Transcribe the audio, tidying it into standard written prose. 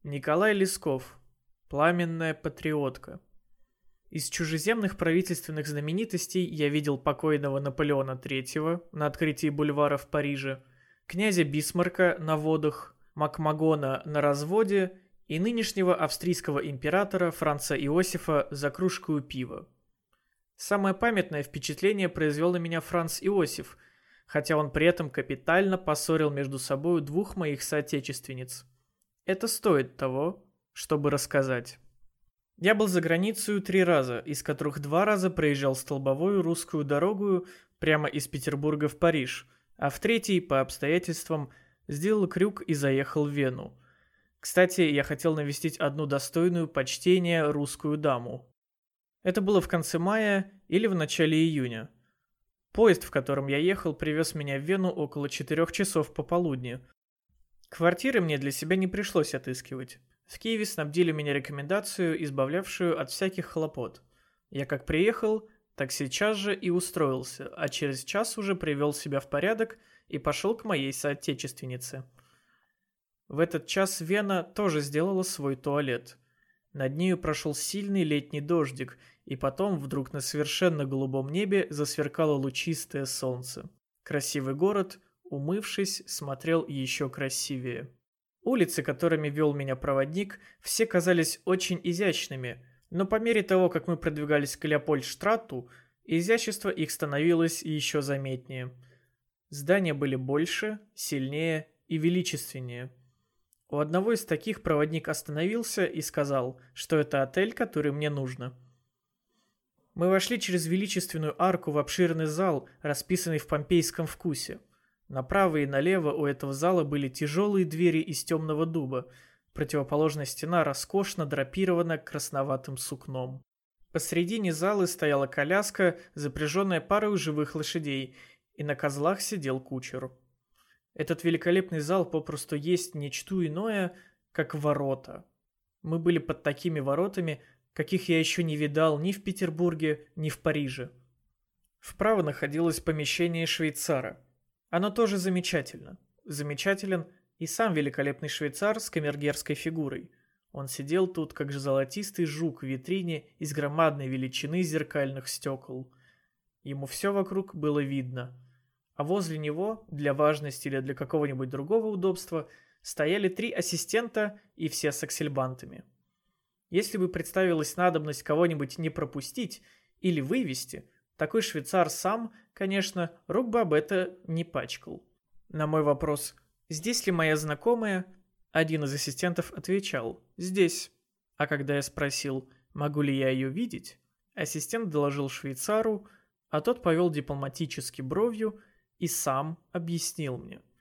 Николай Лесков. Пламенная патриотка. Из чужеземных правительственных знаменитостей я видел покойного Наполеона III на открытии бульвара в Париже, князя Бисмарка на водах, Макмагона на разводе и нынешнего австрийского императора Франца Иосифа за кружку пива. Самое памятное впечатление произвел на меня Франц Иосиф, хотя он при этом капитально поссорил между собой двух моих соотечественниц. Это стоит того, чтобы рассказать. Я был за границей 3 раза, из которых 2 раза проезжал столбовую русскую дорогу прямо из Петербурга в Париж, а в 3-й, по обстоятельствам, сделал крюк и заехал в Вену. Кстати, я хотел навестить одну достойную почтения русскую даму. Это было в конце мая или в начале июня. Поезд, в котором я ехал, привез меня в Вену около 4 часов пополудни. Квартиры мне для себя не пришлось отыскивать. В Киеве снабдили меня рекомендацию, избавлявшую от всяких хлопот. Я как приехал, так сейчас же и устроился, а через час уже привел себя в порядок и пошел к моей соотечественнице. В этот час Вена тоже сделала свой туалет. Над нею прошел сильный летний дождик, и потом вдруг на совершенно голубом небе засверкало лучистое солнце. Красивый город, умывшись, смотрел еще красивее. Улицы, которыми вел меня проводник, все казались очень изящными, но по мере того, как мы продвигались к Леопольдштрату, изящество их становилось еще заметнее. Здания были больше, сильнее и величественнее. У одного из таких проводник остановился и сказал, что это отель, который мне нужно. Мы вошли через величественную арку в обширный зал, расписанный в помпейском вкусе. Направо и налево у этого зала были тяжелые двери из темного дуба. Противоположная стена роскошно драпирована красноватым сукном. Посредине зала стояла коляска, запряженная парой живых лошадей, и на козлах сидел кучер. Этот великолепный зал попросту есть нечто иное, как ворота. Мы были под такими воротами, каких я еще не видал ни в Петербурге, ни в Париже. Вправо находилось помещение швейцара. Оно тоже замечательно. Замечателен и сам великолепный швейцар с камергерской фигурой. Он сидел тут, как же золотистый жук в витрине из громадной величины зеркальных стекол. Ему все вокруг было видно. А возле него, для важности или для какого-нибудь другого удобства, стояли 3 ассистента и все с аксельбантами. Если бы представилась надобность кого-нибудь не пропустить или вывести, такой швейцар сам, конечно, рук бы об это не пачкал. На мой вопрос «Здесь ли моя знакомая?» один из ассистентов отвечал «Здесь». А когда я спросил «Могу ли я ее видеть?», ассистент доложил швейцару, а тот повел дипломатически бровью и сам объяснил мне.